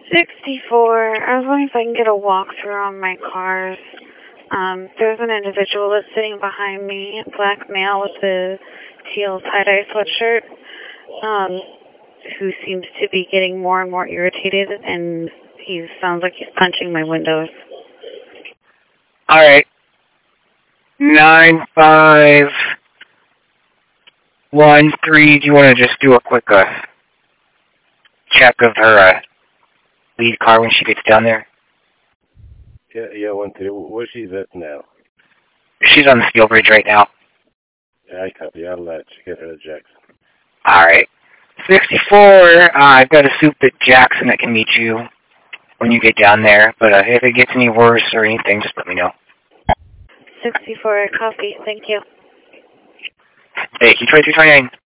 64. I was wondering if I can get a walkthrough on my cars. There's an individual that's sitting behind me, a black male with a teal tie-dye sweatshirt, who seems to be getting more and more irritated, and he sounds like he's punching my windows. All right. 9513. Do you want to just do a quick check of her lead car when she gets down there? Yeah, 13. Where's she at now? She's on the steel bridge right now. Yeah, I copy. I'll let you get her to Jackson. All right. 64. I've got a soup at Jackson that can meet you when you get down there. But if it gets any worse or anything, just let me know. 64, copy. Thank you. Hey, Detroit 329.